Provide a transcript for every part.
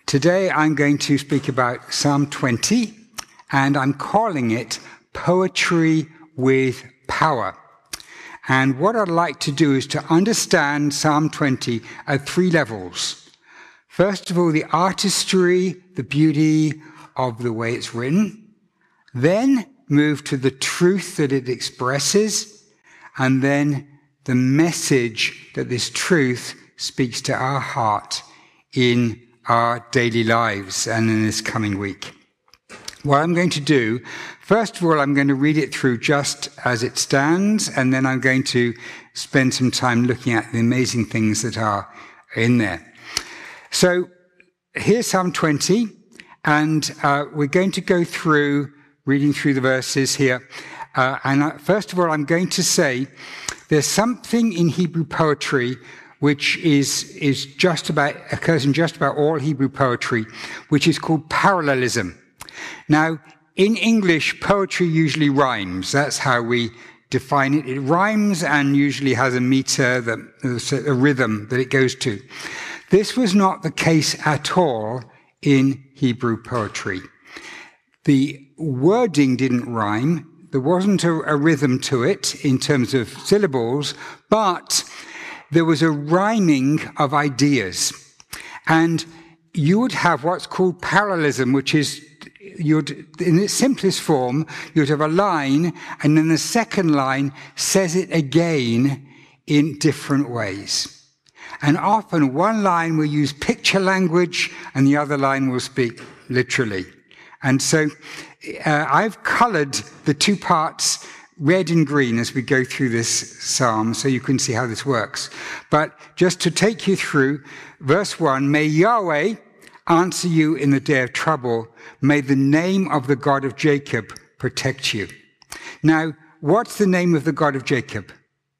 Today I'm going to speak about Psalm 20, and I'm calling it Poetry with Power. And what I'd like to do is to understand Psalm 20 at three levels. First of all, the artistry, the beauty of the way it's written. Then move to the truth that it expresses. And then the message that this truth speaks to our heart in our daily lives and in this coming week. What I'm going to do, first of all, I'm going to read it through just as it stands, and then I'm going to spend some time looking at the amazing things that are in there. So here's Psalm 20, and we're going to go through, reading through the verses here. First of all, I'm going to say there's something in Hebrew poetry which occurs in just about all Hebrew poetry, which is called parallelism. Now, in English, poetry usually rhymes. That's how we define it. It rhymes and usually has a meter, a rhythm that it goes to. This was not the case at all in Hebrew poetry. The wording didn't rhyme. There wasn't a rhythm to it in terms of syllables, but there was a rhyming of ideas. And you would have what's called parallelism, which is, in its simplest form, you'd have a line, and then the second line says it again in different ways. And often one line will use picture language, and the other line will speak literally. And so I've colored the two parts red and green as we go through this psalm, so you can see how this works. But just to take you through, verse 1, may Yahweh answer you in the day of trouble. May the name of the God of Jacob protect you. Now, what's the name of the God of Jacob?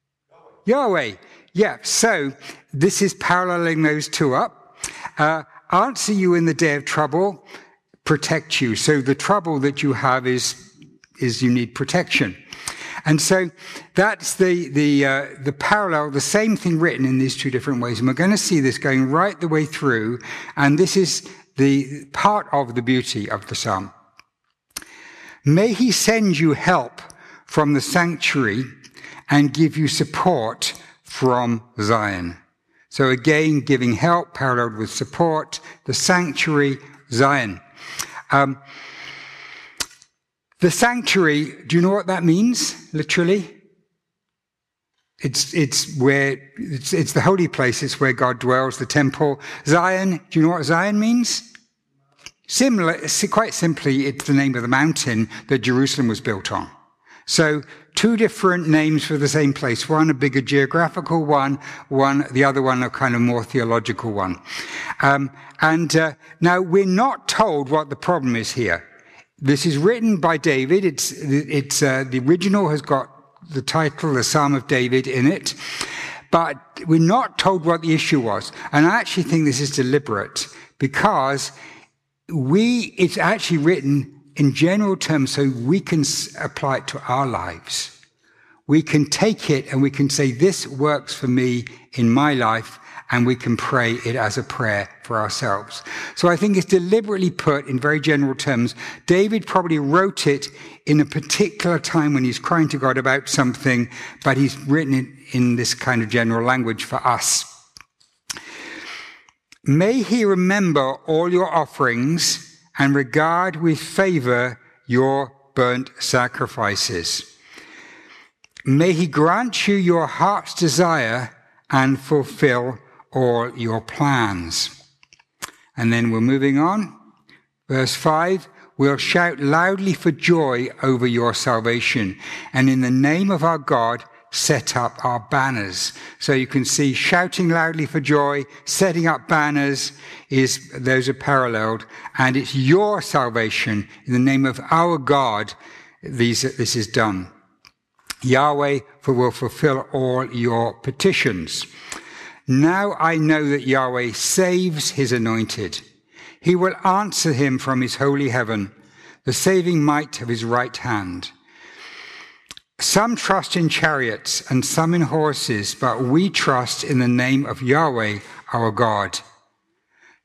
Yahweh. Yeah, so this is paralleling those two up. Answer you in the day of trouble, protect you. So the trouble that you have is you need protection. And so that's the parallel, the same thing written in these two different ways. And we're going to see this going right the way through. And this is the part of the beauty of the psalm. May he send you help from the sanctuary and give you support from Zion. So again, giving help, paralleled with support, the sanctuary, Zion. The sanctuary, do you know what that means, literally? It's the holy place, it's where God dwells, the temple. Zion, do you know what Zion means? Quite simply, it's the name of the mountain that Jerusalem was built on. So, two different names for the same place. One a bigger geographical one, the other one a kind of more theological one. Now we're not told what the problem is here. This is written by David. The original has got the title, the Psalm of David, in it. But we're not told what the issue was. And I actually think this is deliberate because it's actually written in general terms so we can apply it to our lives. We can take it and we can say, this works for me in my life, and we can pray it as a prayer for ourselves. So I think it's deliberately put in very general terms. David probably wrote it in a particular time when he's crying to God about something, but he's written it in this kind of general language for us. May he remember all your offerings and regard with favor your burnt sacrifices. May he grant you your heart's desire and fulfill all your plans. And then we're moving on. Verse 5, we'll shout loudly for joy over your salvation, and in the name of our God, set up our banners. So you can see shouting loudly for joy, setting up banners, those are paralleled, and it's your salvation. In the name of our God, this is done. Yahweh will fulfill all your petitions. Now I know that Yahweh saves his anointed. He will answer him from his holy heaven, the saving might of his right hand. Some trust in chariots and some in horses, but we trust in the name of Yahweh, our God.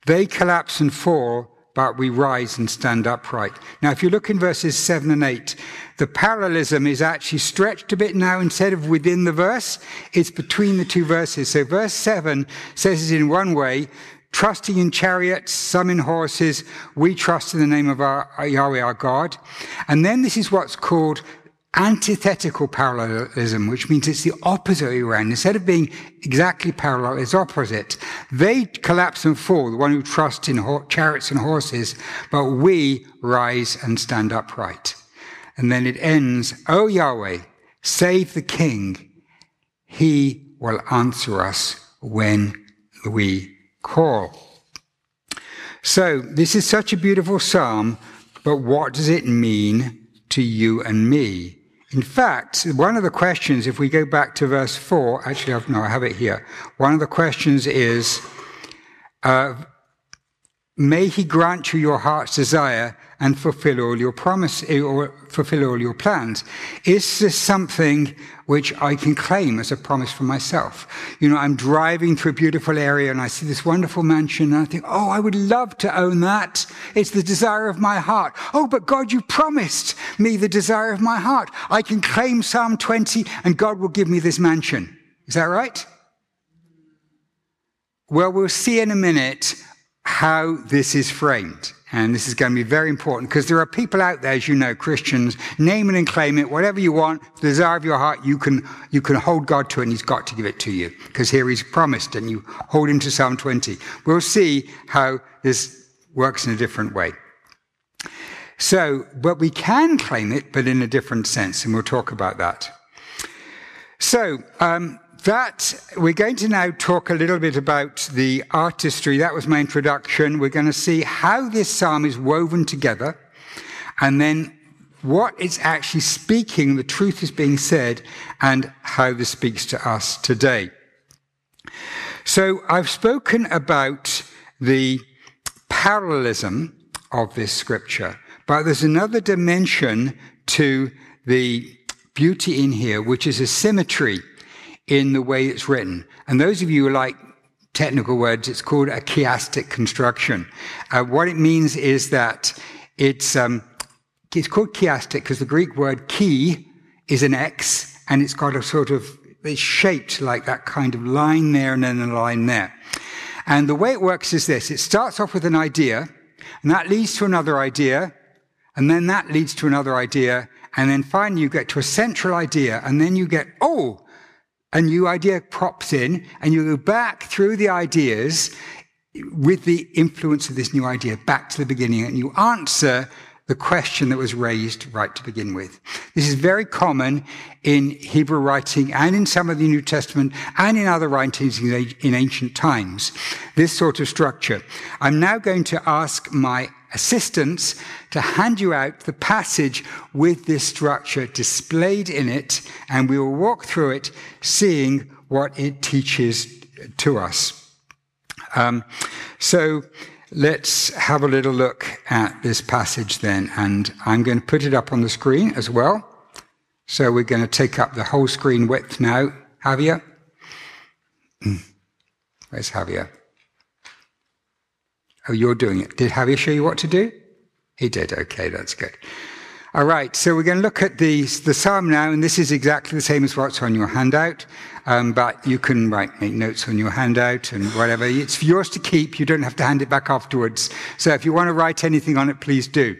They collapse and fall, but we rise and stand upright. Now, if you look in verses 7 and 8, the parallelism is actually stretched a bit now. Instead of within the verse, it's between the two verses. So verse 7 says it in one way, trusting in chariots, some in horses, we trust in the name of our Yahweh our God. And then this is what's called antithetical parallelism, which means it's the opposite way around. Instead of being exactly parallel, it's opposite. They collapse and fall, the one who trusts in chariots and horses, but we rise and stand upright. And then it ends, O Yahweh, save the king. He will answer us when we call. So this is such a beautiful psalm, but what does it mean to you and me? In fact, one of the questions, if we go back to verse 4, actually, I have it here. One of the questions is, may he grant you your heart's desire and fulfill all your promise, or fulfill all your plans. Is this something which I can claim as a promise for myself? You know, I'm driving through a beautiful area and I see this wonderful mansion and I think, oh, I would love to own that. It's the desire of my heart. Oh, but God, you promised me the desire of my heart. I can claim Psalm 20 and God will give me this mansion. Is that right? Well, we'll see in a minute how this is framed. And this is going to be very important because there are people out there, as you know, Christians, name it and claim it, whatever you want, the desire of your heart, you can hold God to it and he's got to give it to you because here he's promised and you hold him to Psalm 20. We'll see how this works in a different way. So, but we can claim it, but in a different sense, and we'll talk about that. So, we're going to now talk a little bit about the artistry. That was my introduction. We're going to see how this psalm is woven together and then what it's actually speaking, the truth is being said, and how this speaks to us today. So I've spoken about the parallelism of this scripture, but there's another dimension to the beauty in here, which is a symmetry in the way it's written. And those of you who like technical words, it's called a chiastic construction. What it means is that it's called chiastic because the Greek word chi is an X and it's got a sort of, it's shaped like that kind of line there and then a line there. And the way it works is this. It starts off with an idea and that leads to another idea and then that leads to another idea and then finally you get to a central idea and then you get, a new idea pops in, and you go back through the ideas with the influence of this new idea back to the beginning, and you answer the question that was raised right to begin with. This is very common in Hebrew writing and in some of the New Testament and in other writings in ancient times, this sort of structure. I'm now going to ask my assistants to hand you out the passage with this structure displayed in it, and we will walk through it, seeing what it teaches to us. So let's have a little look at this passage then, and I'm going to put it up on the screen as well. So we're going to take up the whole screen width now. Javier? Where's Javier? Oh, you're doing it. Did Javier show you what to do? He did. Okay, that's good. All right, so we're going to look at the psalm now, and this is exactly the same as what's on your handout, but you can make notes on your handout and whatever. It's yours to keep. You don't have to hand it back afterwards. So if you want to write anything on it, please do.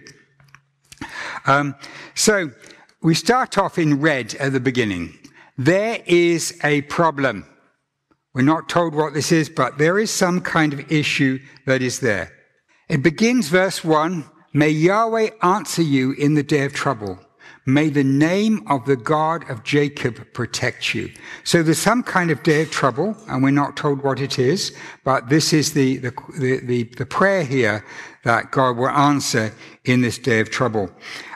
So we start off in red at the beginning. There is a problem. We're not told what this is, but there is some kind of issue that is there. It begins, verse 1, may Yahweh answer you in the day of trouble. May the name of the God of Jacob protect you. So there's some kind of day of trouble, and we're not told what it is, but this is the prayer here that God will answer in this day of trouble.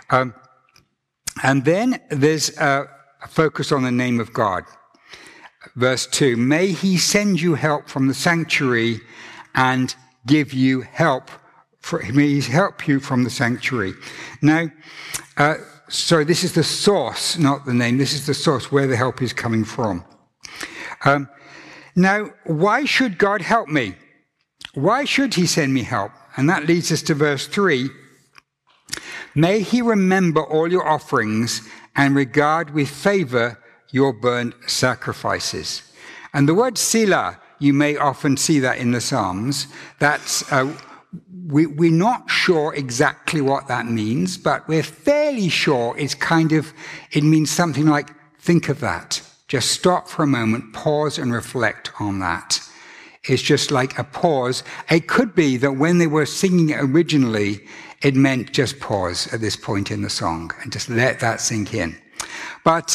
And then there's a focus on the name of God. Verse 2, may he send you help from the sanctuary and give you help. May he help you from the sanctuary. Now, so this is the source, not the name. This is the source where the help is coming from. Now, why should God help me? Why should he send me help? And that leads us to verse 3. May he remember all your offerings and regard with favor your burnt sacrifices. And the word Selah, you may often see that in the Psalms. That's we're not sure exactly what that means, but we're fairly sure it means something like, think of that. Just stop for a moment, pause and reflect on that. It's just like a pause. It could be that when they were singing it originally, it meant just pause at this point in the song and just let that sink in. But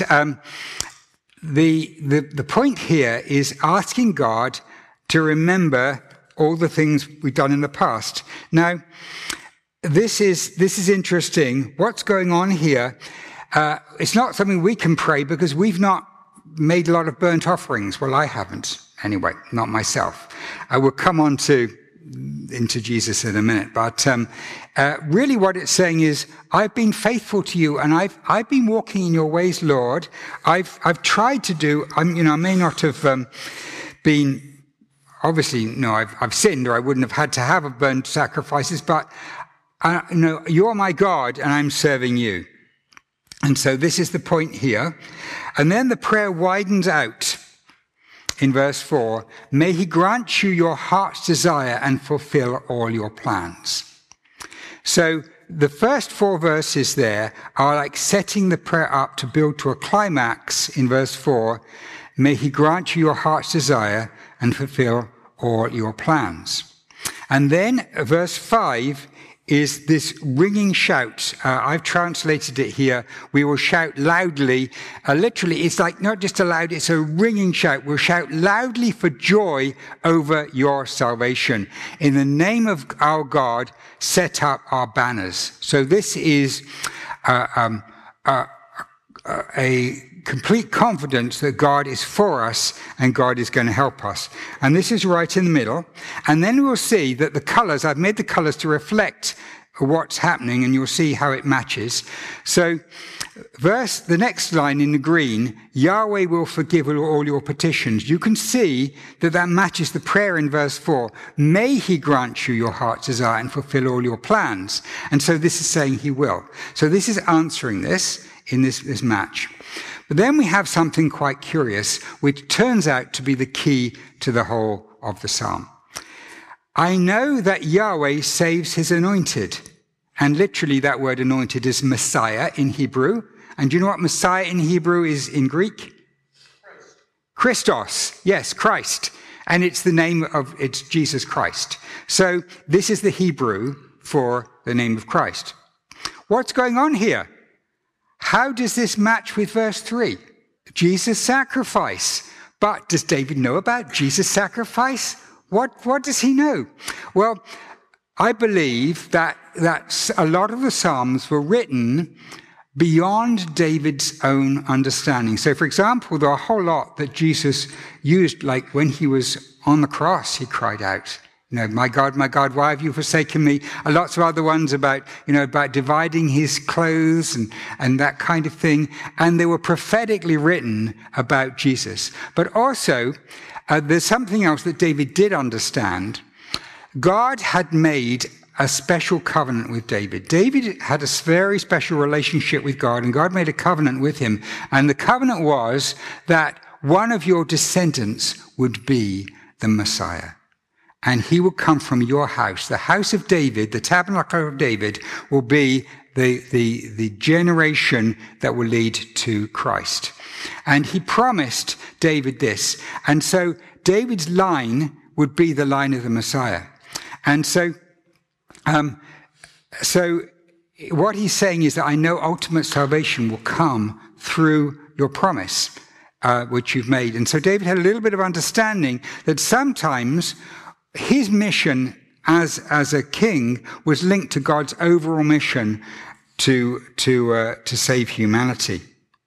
the point here is asking God to remember all the things we've done in the past. Now, this is interesting. What's going on here? It's not something we can pray because we've not made a lot of burnt offerings. Well, I haven't. Anyway, not myself. I will come on into Jesus in a minute. But really what it's saying is, I've been faithful to you and I've been walking in your ways, Lord. I've tried to do, I may not have been, obviously, no, I've sinned or I wouldn't have had to have a burnt sacrifices, but you're my God and I'm serving you. And so this is the point here. And then the prayer widens out in verse 4. May he grant you your heart's desire and fulfill all your plans. So the first 4 verses there are like setting the prayer up to build to a climax in verse 4. May he grant you your heart's desire and fulfill all your plans. And then verse 5 is this ringing shout. I've translated it here. We will shout loudly. Literally, it's like not just a loud, it's a ringing shout. We'll shout loudly for joy over your salvation. In the name of our God, set up our banners. So this is a complete confidence that God is for us and God is going to help us. And this is right in the middle. And then we'll see that the colors, I've made the colors to reflect what's happening, and you'll see how it matches. So the next line in the green, Yahweh will forgive all your petitions. You can see that matches the prayer in verse 4. May he grant you your heart's desire and fulfill all your plans. And so this is saying he will. So this is answering this in this match. But then we have something quite curious, which turns out to be the key to the whole of the psalm. I know that Yahweh saves his anointed. And literally that word anointed is Messiah in Hebrew. And do you know what Messiah in Hebrew is in Greek? Christos. Yes, Christ. And it's it's Jesus Christ. So this is the Hebrew for the name of Christ. What's going on here? How does this match with verse 3? Jesus' sacrifice. But does David know about Jesus' sacrifice? What does he know? Well, I believe that a lot of the Psalms were written beyond David's own understanding. So, for example, there are a whole lot that Jesus used, like when he was on the cross, he cried out, my God, why have you forsaken me? Lots of other ones about dividing his clothes and that kind of thing. And they were prophetically written about Jesus. But also, there's something else that David did understand. God had made a special covenant with David. David had a very special relationship with God, and God made a covenant with him. And the covenant was that one of your descendants would be the Messiah. And he will come from your house. The house of David, the tabernacle of David, will be the generation that will lead to Christ. And he promised David this. And so David's line would be the line of the Messiah. And so what he's saying is that I know ultimate salvation will come through your promise, which you've made. And so David had a little bit of understanding that sometimes his mission as a king was linked to God's overall mission to save humanity.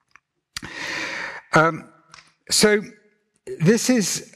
So this is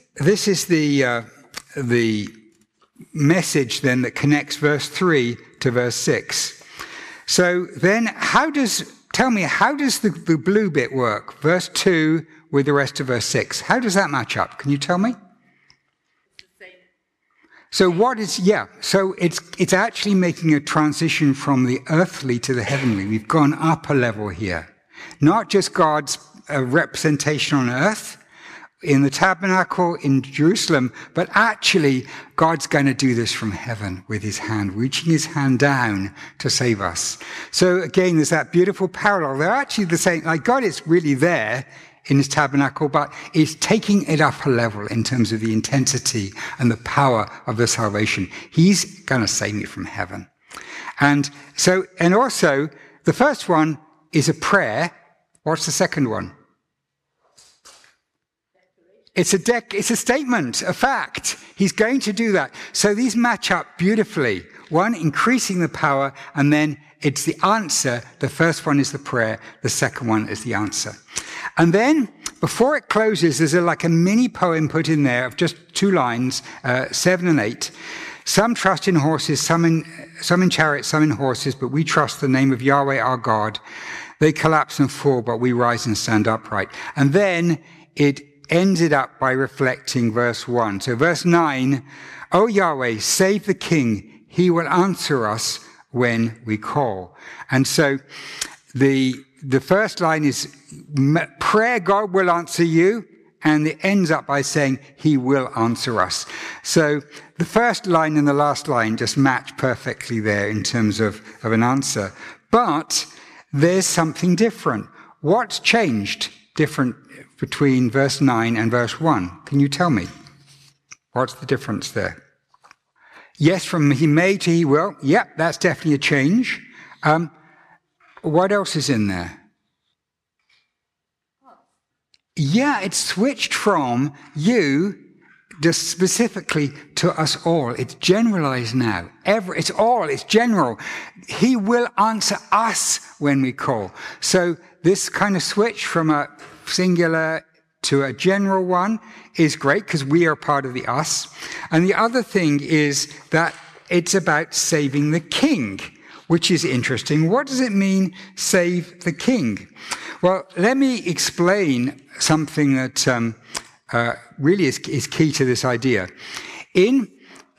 the message then that connects verse 3 to verse 6. So then how does the blue bit work? Verse 2 with the rest of verse 6. How does that match up? Can you tell me? So it's actually making a transition from the earthly to the heavenly. We've gone up a level here. Not just God's representation on earth, in the tabernacle in Jerusalem, but actually God's going to do this from heaven with his hand, reaching his hand down to save us. So again, there's that beautiful parallel. They're actually the same, like God is really there in his tabernacle, but he's taking it up a level in terms of the intensity and the power of the salvation. He's going to save me from heaven. And also the first one is a prayer. What's the second one? It's a statement, a fact. He's going to do that. So these match up beautifully. One, increasing the power, and then it's the answer. The first one is the prayer. The second one is the answer. And then, before it closes, there's like a mini poem put in there of just 2 lines, 7 and 8. Some trust in horses, some in chariots, some in horses, but we trust the name of Yahweh our God. They collapse and fall, but we rise and stand upright. And then it ended up by reflecting verse 1. So verse 9, O Yahweh, save the king. He will answer us when we call. And so the first line is prayer, God will answer you. And it ends up by saying he will answer us. So the first line and the last line just match perfectly there in terms of an answer. But there's something different. What's changed different between verse 9 and verse 1? Can you tell me? What's the difference there? Yes, from he may to he will. Yep, that's definitely a change. What else is in there? Yeah, it's switched from you just specifically to us all. It's generalized now. It's general. He will answer us when we call. So this kind of switch from a singular to a general one is great because we are part of the us. And the other thing is that it's about saving the king, which is interesting. What does it mean, save the king? Well, let me explain something that really is key to this idea. In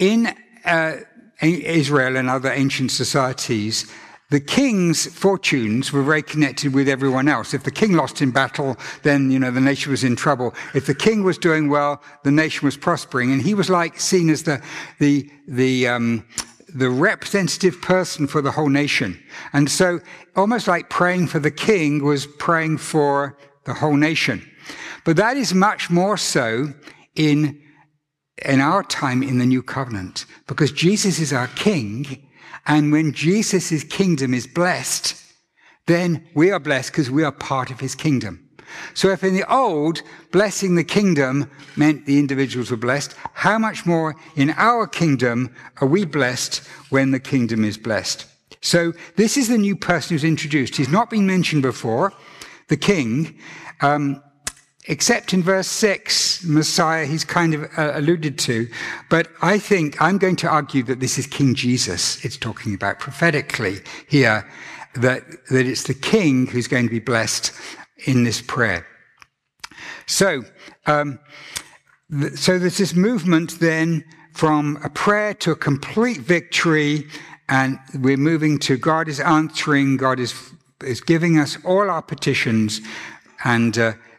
Israel and other ancient societies, the king's fortunes were very connected with everyone else. If the king lost in battle, then, the nation was in trouble. If the king was doing well, the nation was prospering. And he was like seen as the representative person for the whole nation. And so almost like praying for the king was praying for the whole nation. But that is much more so in our time in the New Covenant, because Jesus is our king. And when Jesus' kingdom is blessed, then we are blessed because we are part of his kingdom. So if in the old, blessing the kingdom meant the individuals were blessed, how much more in our kingdom are we blessed when the kingdom is blessed? So this is the new person who's introduced. He's not been mentioned before, the king, except in verse 6, Messiah, he's kind of alluded to. But I think I'm going to argue that this is King Jesus it's talking about prophetically here, that it's the king who's going to be blessed in this prayer. So there's this movement then from a prayer to a complete victory, and we're moving to God is answering, God is giving us all our petitions, and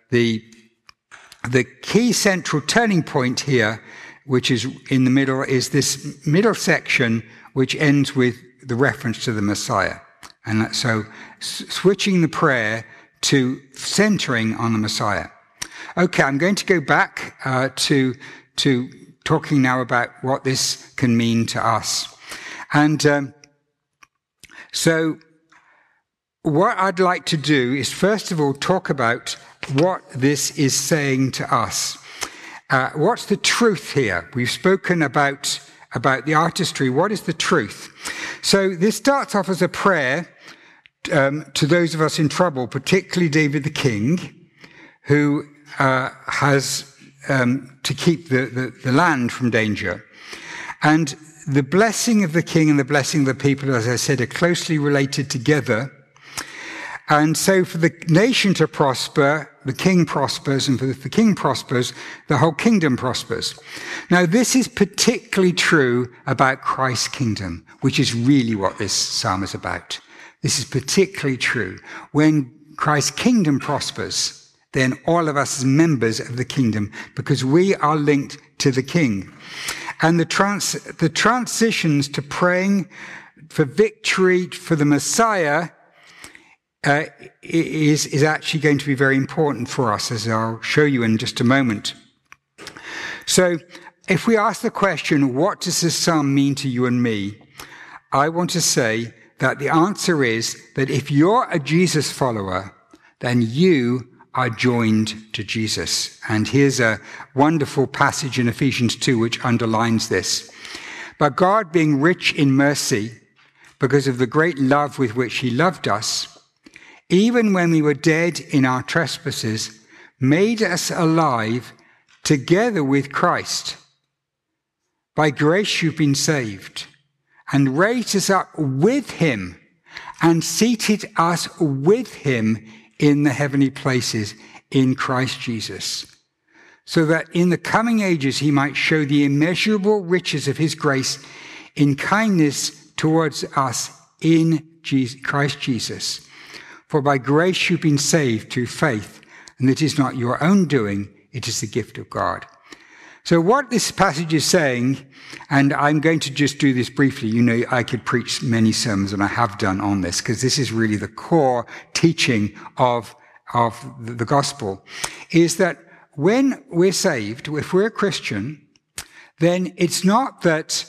the key central turning point here, which is in the middle, is this middle section, which ends with the reference to the Messiah. And so switching the prayer to centering on the Messiah. Okay, I'm going to go back to talking now about what this can mean to us. And so what I'd like to do is, first of all, talk about what this is saying to us. What's the truth here? We've spoken about the artistry. What is the truth? So this starts off as a prayer to those of us in trouble, particularly David the king, who has to keep the land from danger. And the blessing of the king and the blessing of the people, as I said, are closely related together. And so for the nation to prosper, the king prospers, and if the king prospers, the whole kingdom prospers. Now, this is particularly true about Christ's kingdom, which is really what this psalm is about. This is particularly true. When Christ's kingdom prospers, then all of us as members of the kingdom, because we are linked to the king. And the transitions to praying for victory for the Messiah is actually going to be very important for us, as I'll show you in just a moment. So if we ask the question, what does this psalm mean to you and me? I want to say that the answer is that if you're a Jesus follower, then you are joined to Jesus. And here's a wonderful passage in Ephesians 2 which underlines this. But God, being rich in mercy, because of the great love with which he loved us, even when we were dead in our trespasses, made us alive together with Christ. By grace you've been saved, and raised us up with him, and seated us with him in the heavenly places in Christ Jesus, so that in the coming ages he might show the immeasurable riches of his grace in kindness towards us in Christ Jesus. For by grace you've been saved through faith, and it is not your own doing, it is the gift of God. So what this passage is saying, and I'm going to just do this briefly. You know, I could preach many sermons, and I have done on this, because this is really the core teaching of the gospel, is that when we're saved, if we're a Christian, then it's not that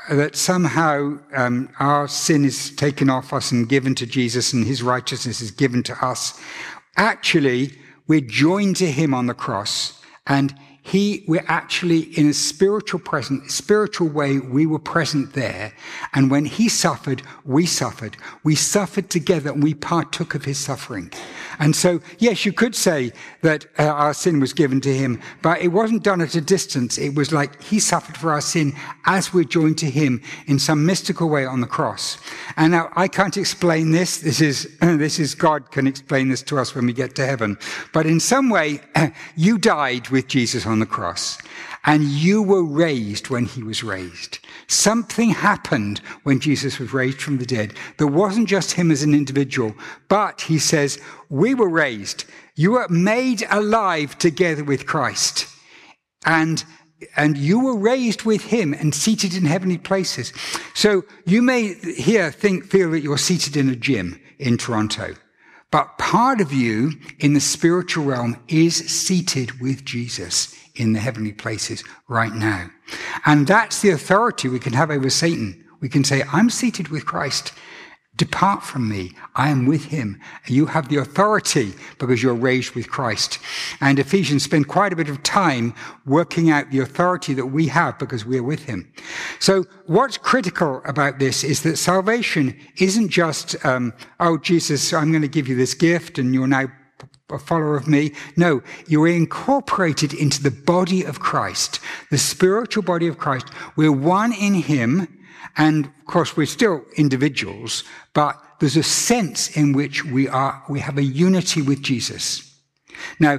somehow our sin is taken off us and given to Jesus, and his righteousness is given to us. Actually, we're joined to him on the cross, and we're actually in a spiritual way, we were present there. And when he suffered, we suffered. We suffered together, and we partook of his suffering. And so, yes, you could say that our sin was given to him, but it wasn't done at a distance. It was like he suffered for our sin as we're joined to him in some mystical way on the cross. And now I can't explain this. This is God can explain this to us when we get to heaven. But in some way, you died with Jesus on the cross, and you were raised when he was raised. Something happened when Jesus was raised from the dead. There wasn't just him as an individual, but he says, we were raised. You were made alive together with Christ. And you were raised with him and seated in heavenly places. So you may here feel that you're seated in a gym in Toronto. But part of you in the spiritual realm is seated with Jesus in the heavenly places right now. And that's the authority we can have over Satan. We can say, I'm seated with Christ. Depart from me. I am with him. You have the authority because you're raised with Christ. And Ephesians spend quite a bit of time working out the authority that we have because we're with him. So what's critical about this is that salvation isn't just, oh, Jesus, I'm going to give you this gift and you're now a follower of me. No, you're incorporated into the body of Christ, the spiritual body of Christ. We're one in him. And of course, we're still individuals, but there's a sense in which we have a unity with Jesus. Now,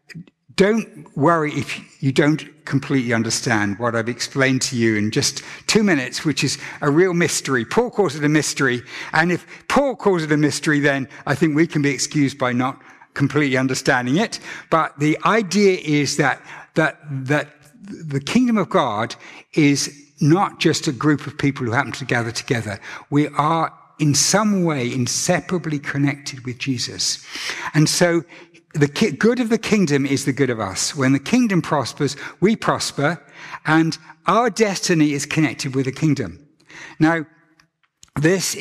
don't worry if you don't completely understand what I've explained to you in just 2 minutes, which is a real mystery. Paul calls it a mystery. And if Paul calls it a mystery, then I think we can be excused by not completely understanding it. But the idea is that the kingdom of God is not just a group of people who happen to gather together. We are in some way inseparably connected with Jesus. And so the good of the kingdom is the good of us. When the kingdom prospers, we prosper, and our destiny is connected with the kingdom. Now, it's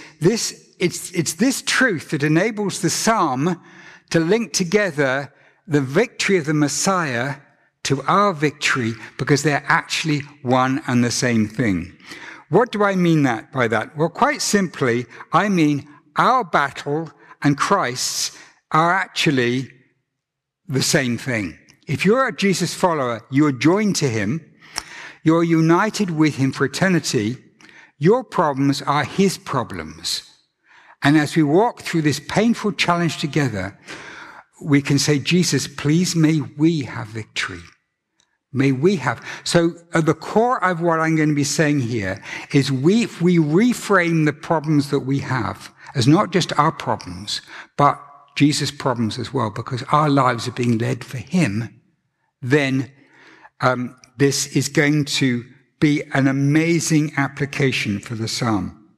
this truth that enables the psalm to link together the victory of the Messiah to our victory, because they're actually one and the same thing. What do I mean by that? Well, quite simply, I mean our battle and Christ's are actually the same thing. If you're a Jesus follower, you are joined to him, you're united with him for eternity, your problems are his problems. And as we walk through this painful challenge together, we can say, Jesus, please, may we have victory. May we have. So at the core of what I'm going to be saying here is if we reframe the problems that we have as not just our problems, but Jesus' problems as well, because our lives are being led for him, then this is going to be an amazing application for the psalm.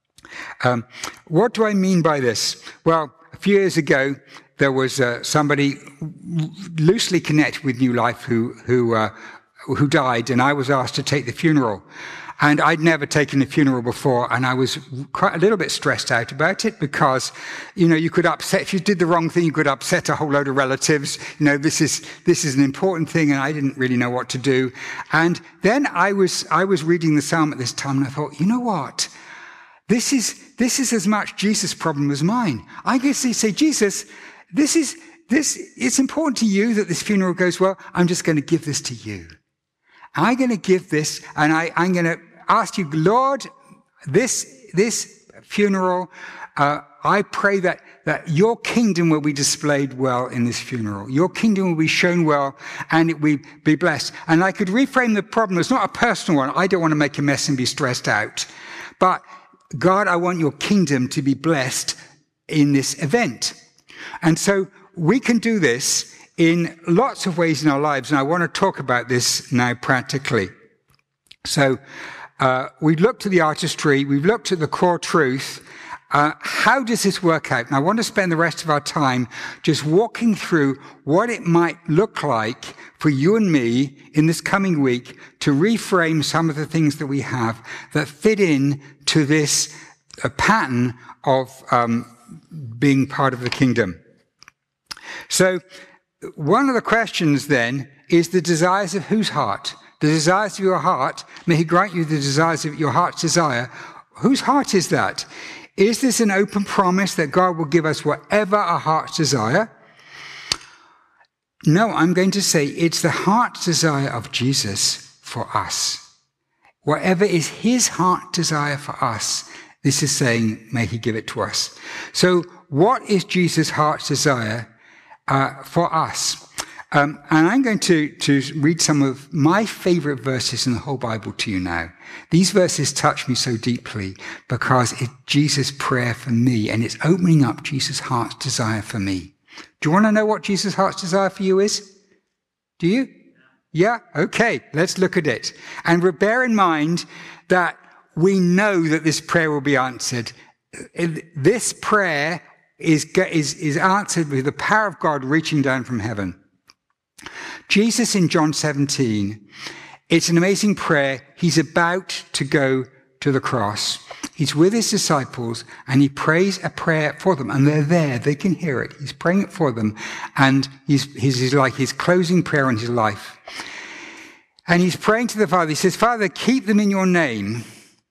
What do I mean by this? Well, a few years ago, there was somebody loosely connected with New Life who died, and I was asked to take the funeral. And I'd never taken a funeral before, and I was quite a little bit stressed out about it because, you could upset, if you did the wrong thing, you could upset a whole load of relatives. This is an important thing, and I didn't really know what to do. And then I was reading the psalm at this time, and I thought, you know what? This is as much Jesus' problem as mine. I guess they say, Jesus, it's important to you that this funeral goes well. I'm just going to give this to you. I'm going to give this, and I'm going to ask you, Lord, this funeral, I pray that your kingdom will be displayed well in this funeral. Your kingdom will be shown well, and it will be blessed. And I could reframe the problem. It's not a personal one. I don't want to make a mess and be stressed out. But God, I want your kingdom to be blessed in this event. And so we can do this in lots of ways in our lives, and I want to talk about this now practically. So we've looked at the artistry, we've looked at the core truth. How does this work out? And I want to spend the rest of our time just walking through what it might look like for you and me in this coming week to reframe some of the things that we have that fit in to this pattern of being part of the kingdom. So one of the questions then is the desires of whose heart? The desires of your heart. May he grant you the desires of your heart's desire. Whose heart is that? Is this an open promise that God will give us whatever our hearts desire? No, I'm going to say it's the heart's desire of Jesus for us. Whatever is his heart desire for us, this is saying, may he give it to us. So what is Jesus' heart's desire for us? And I'm going to read some of my favorite verses in the whole Bible to you now. These verses touch me so deeply because it's Jesus' prayer for me, and it's opening up Jesus' heart's desire for me. Do you want to know what Jesus' heart's desire for you is? Do you? Yeah? Okay, let's look at it. And bear in mind that we know that this prayer will be answered. This prayer is answered with the power of God reaching down from heaven. Jesus in John 17, it's an amazing prayer. He's about to go to the cross. He's with his disciples and he prays a prayer for them, and they're there. They can hear it. He's praying it for them, and he's like his closing prayer in his life. And he's praying to the Father. He says, Father, keep them in your name,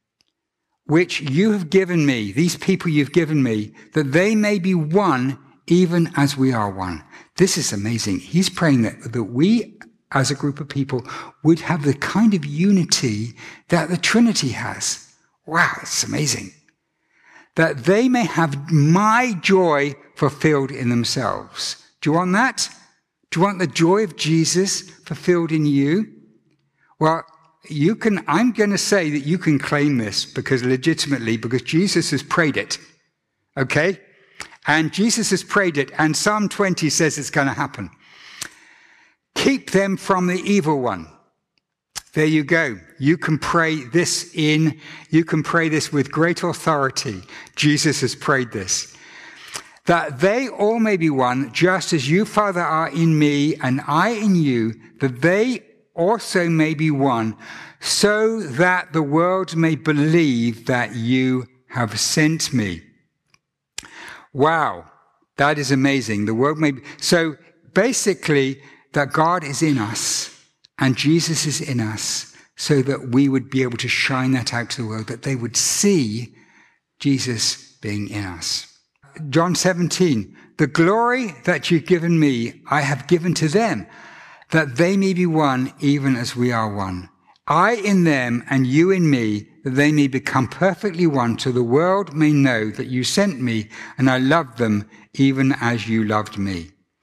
which you have given me, these people you've given me, that they may be one even as we are one. This is amazing. He's praying that we as a group of people would have the kind of unity that the Trinity has. Wow, it's amazing. That they may have my joy fulfilled in themselves. Do you want that? Do you want the joy of Jesus fulfilled in you? Well, I'm going to say that you can claim this because Jesus has prayed it. Okay? And Jesus has prayed it, and Psalm 20 says it's going to happen. Keep them from the evil one. There you go. You can pray this with great authority. Jesus has prayed this. That they all may be one, just as you, Father, are in me and I in you, that they also may be one, so that the world may believe that you have sent me. Wow, that is amazing. The world may be. So basically, that God is in us and Jesus is in us, so that we would be able to shine that out to the world, that they would see Jesus being in us. John 17, the glory that you've given me, I have given to them, that they may be one even as we are one. I in them and you in me, that they may become perfectly one, so the world may know that you sent me and I loved them even as you loved me.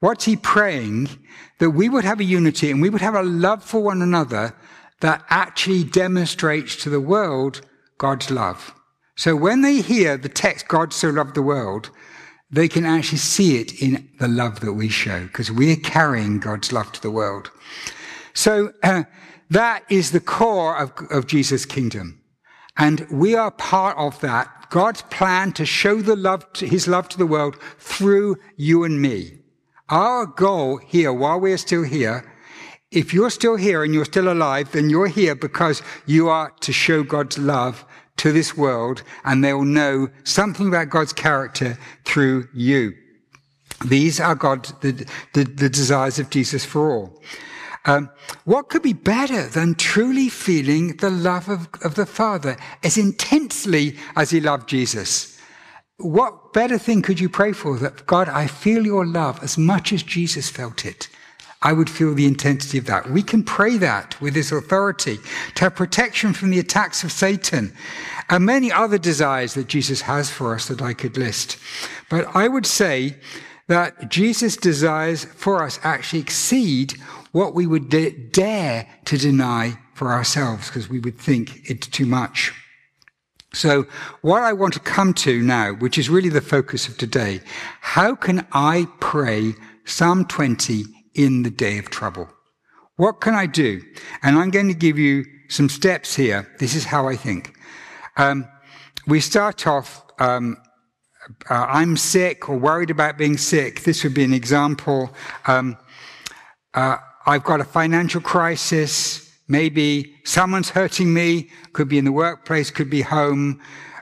What's he praying? That we would have a unity and we would have a love for one another that actually demonstrates to the world God's love. So when they hear the text, God so loved the world, they can actually see it in the love that we show, because we're carrying God's love to the world. So that is the core of Jesus' kingdom. And we are part of that. God's plan to show his love to the world through you and me. Our goal here, while we're still here, if you're still here and you're still alive, then you're here because you are to show God's love to this world, and they'll know something about God's character through you. These are the desires of Jesus for all. What could be better than truly feeling the love of the Father as intensely as he loved Jesus? What better thing could you pray for? That, God, I feel your love as much as Jesus felt it. I would feel the intensity of that. We can pray that with his authority, to have protection from the attacks of Satan, and many other desires that Jesus has for us that I could list. But I would say that Jesus' desires for us actually exceed what we would dare to deny for ourselves, because we would think it's too much. So what I want to come to now, which is really the focus of today, how can I pray Psalm 20 in the day of trouble? What can I do? And I'm going to give you some steps here. This is how I think. We start off, I'm sick or worried about being sick. This would be an example. I've got a financial crisis. Maybe someone's hurting me. Could be in the workplace, could be home.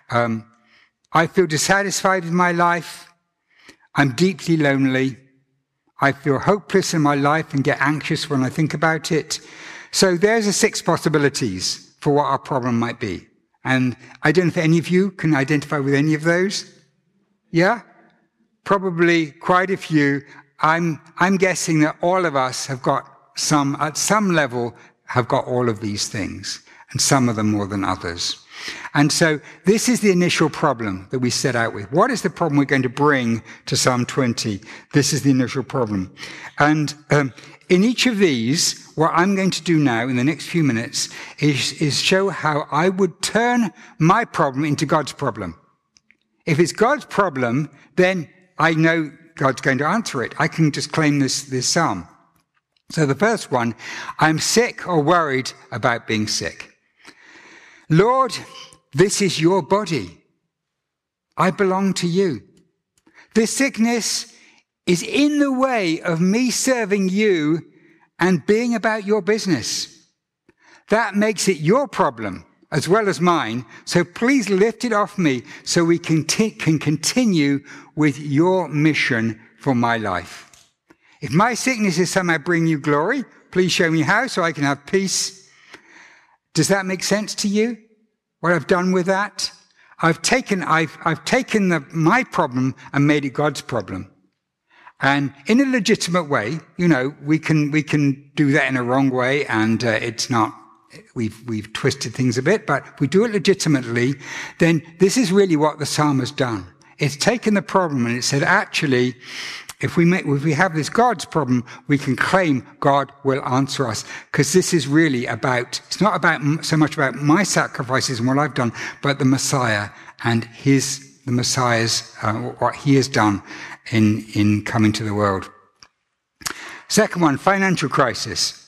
I feel dissatisfied with my life. I'm deeply lonely. I feel hopeless in my life and get anxious when I think about it. So there's the 6 possibilities for what our problem might be. And I don't know if any of you can identify with any of those. Yeah? Probably quite a few. I'm guessing that all of us have got at some level, have got all of these things, and some of them more than others. And so this is the initial problem that we set out with. What is the problem we're going to bring to Psalm 20? This is the initial problem. And in each of these, what I'm going to do now in the next few minutes is show how I would turn my problem into God's problem. If it's God's problem, then I know God's going to answer it. I can just claim this psalm. So the first one, I'm sick or worried about being sick. Lord, this is your body. I belong to you. This sickness is in the way of me serving you and being about your business. That makes it your problem as well as mine. So please lift it off me so we can continue with your mission for my life. If my sickness is somehow bringing you glory, please show me how so I can have peace. Does that make sense to you? What I've done with that? I've taken my problem and made it God's problem. And in a legitimate way, we can do that in a wrong way, and it's not, we've twisted things a bit, but if we do it legitimately, then this is really what the psalm has done. It's taken the problem and it said, actually, if we have this God's problem, we can claim God will answer us. Because this is really it's not about so much about my sacrifices and what I've done, but the Messiah and the Messiah's, what he has done in coming to the world. Second one, financial crisis.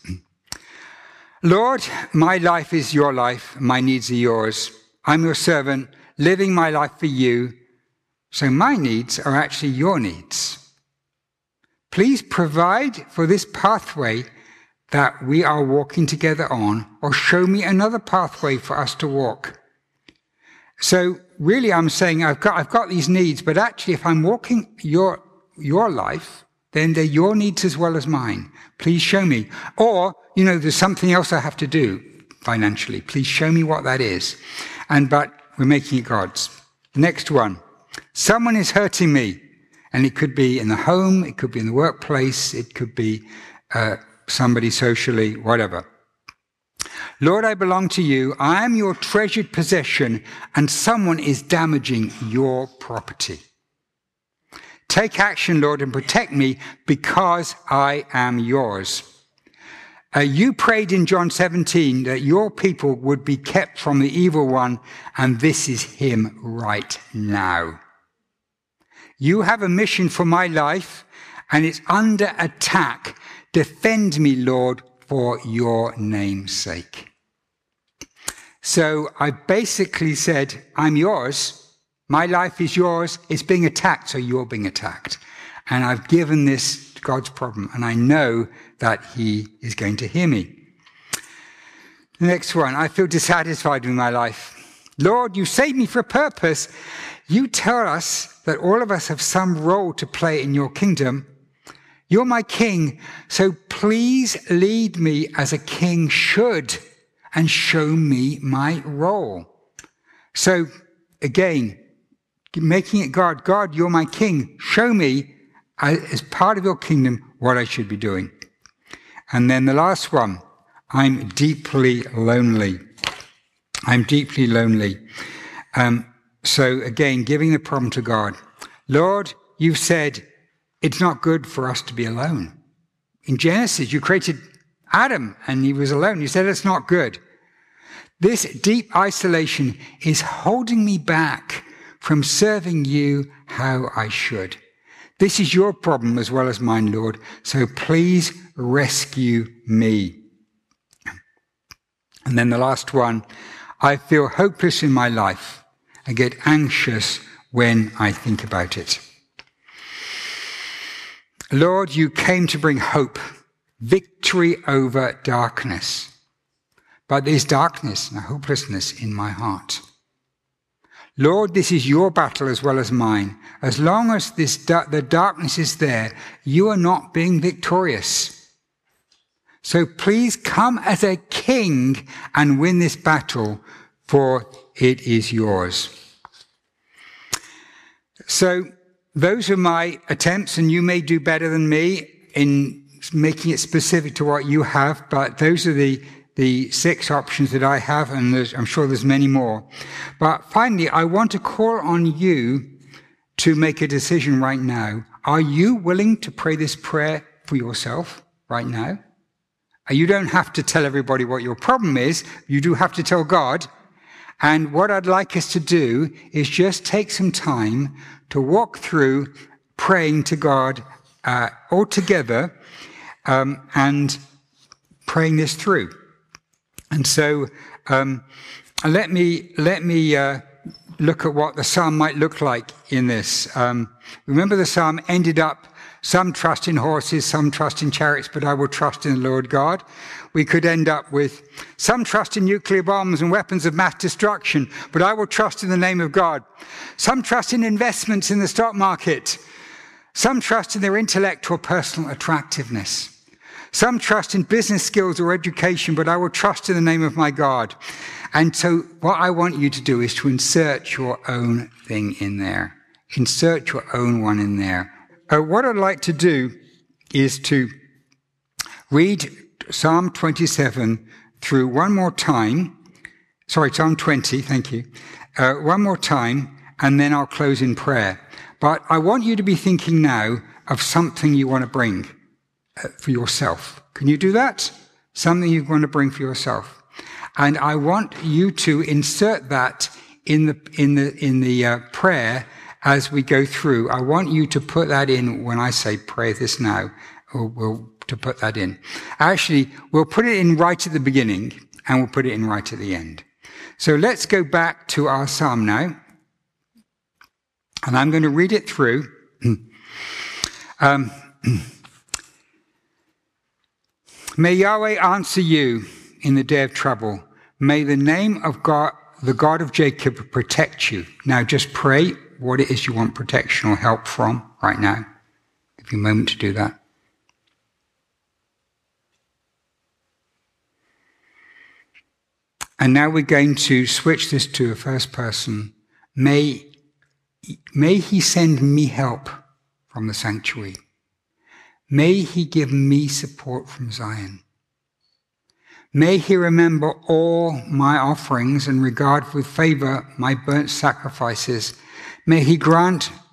Lord, my life is your life, my needs are yours. I'm your servant, living my life for you. So my needs are actually your needs. Please provide for this pathway that we are walking together on, or show me another pathway for us to walk. So really I'm saying I've got these needs, but actually if I'm walking your life, then they're your needs as well as mine. Please show me. Or, there's something else I have to do financially. Please show me what that is. But we're making it God's. Next one. Someone is hurting me. And it could be in the home, it could be in the workplace, it could be somebody socially, whatever. Lord, I belong to you. I am your treasured possession, and someone is damaging your property. Take action, Lord, and protect me because I am yours. You prayed in John 17 that your people would be kept from the evil one, and this is him right now. You have a mission for my life, and it's under attack. Defend me, Lord, for your name's sake. So I basically said, I'm yours. My life is yours. It's being attacked, so you're being attacked. And I've given this God's problem, and I know that he is going to hear me. The next one, I feel dissatisfied with my life. Lord, you saved me for a purpose. You tell us that all of us have some role to play in your kingdom. You're my king, so please lead me as a king should and show me my role. So again, making it God. God, you're my king. Show me, as part of your kingdom, what I should be doing. And then the last one, I'm deeply lonely. I'm deeply lonely. So again, giving the problem to God. Lord, you've said it's not good for us to be alone. In Genesis, you created Adam and he was alone. You said it's not good. This deep isolation is holding me back from serving you how I should. This is your problem as well as mine, Lord, so please rescue me. And then the last one, I feel hopeless in my life. I get anxious when I think about it. Lord, you came to bring hope, victory over darkness. But there's darkness and hopelessness in my heart. Lord, this is your battle as well as mine. As long as the darkness is there, you are not being victorious. So please come as a king and win this battle, for it is yours. So those are my attempts, and you may do better than me in making it specific to what you have, but those are the 6 options that I have, and I'm sure there's many more. But finally, I want to call on you to make a decision right now. Are you willing to pray this prayer for yourself right now? You don't have to tell everybody what your problem is. You do have to tell God. And what I'd like us to do is just take some time to walk through praying to God all together and praying this through. And so let me look at what the psalm might look like in this. Remember, the psalm ended up, some trust in horses, some trust in chariots, but I will trust in the Lord God. We could end up with, some trust in nuclear bombs and weapons of mass destruction, but I will trust in the name of God. Some trust in investments in the stock market. Some trust in their intellect or personal attractiveness. Some trust in business skills or education, but I will trust in the name of my God. And so what I want you to do is to insert your own thing in there. Insert your own one in there. What I'd like to do is to read Psalm 27 through one more time. Sorry, Psalm 20, thank you. One more time, and then I'll close in prayer. But I want you to be thinking now of something you want to bring for yourself. Can you do that? Something you want to bring for yourself. And I want you to insert that in the prayer as we go through. I want you to put that in when I say pray this now, or to put that in. Actually, we'll put it in right at the beginning and we'll put it in right at the end. So let's go back to our psalm now. And I'm going to read it through. May Yahweh answer you in the day of trouble. May the name of God, the God of Jacob, protect you. Now just pray what it is you want protection or help from right now. Give you a moment to do that. And now we're going to switch this to a first person. May he send me help from the sanctuary. May he give me support from Zion. May he remember all my offerings and regard with favor my burnt sacrifices. May he grant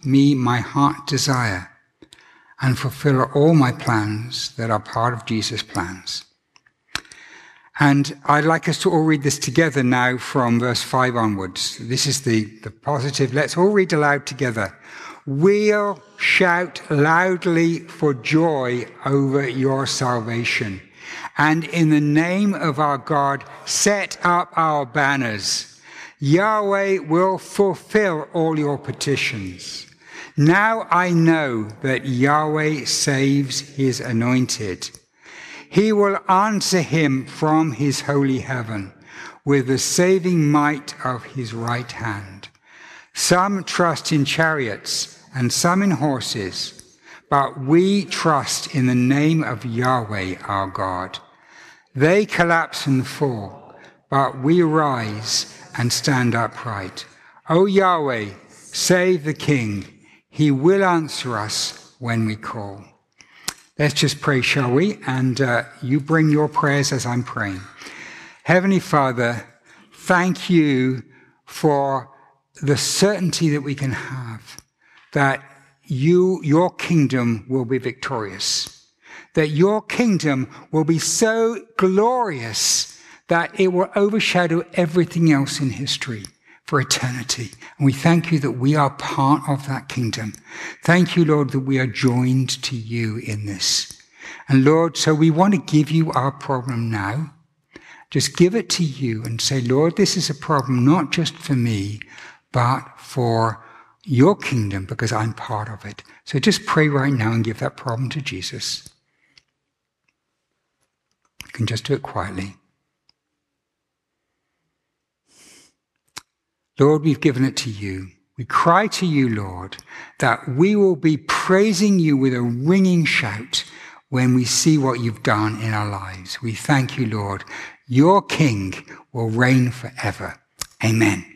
me my heart desire and fulfill all my plans that are part of Jesus' plans. And I'd like us to all read this together now from verse 5 onwards. This is the positive. Let's all read aloud together. We'll shout loudly for joy over your salvation. And in the name of our God, set up our banners. Yahweh will fulfill all your petitions. Now I know that Yahweh saves his anointed. He will answer him from his holy heaven with the saving might of his right hand. Some trust in chariots and some in horses, but we trust in the name of Yahweh our God. They collapse and fall, but we rise and stand upright. O Yahweh, save the King. He will answer us when we call. Let's just pray, shall we? And you bring your prayers as I'm praying. Heavenly Father, thank you for the certainty that we can have that your kingdom will be victorious, that your kingdom will be so glorious that it will overshadow everything else in history for eternity. And we thank you that we are part of that kingdom. Thank you, Lord, that we are joined to you in this. And Lord, so we want to give you our problem now. Just give it to you and say, Lord, this is a problem not just for me, but for your kingdom, because I'm part of it. So just pray right now and give that problem to Jesus. You can just do it quietly. Lord, we've given it to you. We cry to you, Lord, that we will be praising you with a ringing shout when we see what you've done in our lives. We thank you, Lord. Your King will reign forever. Amen.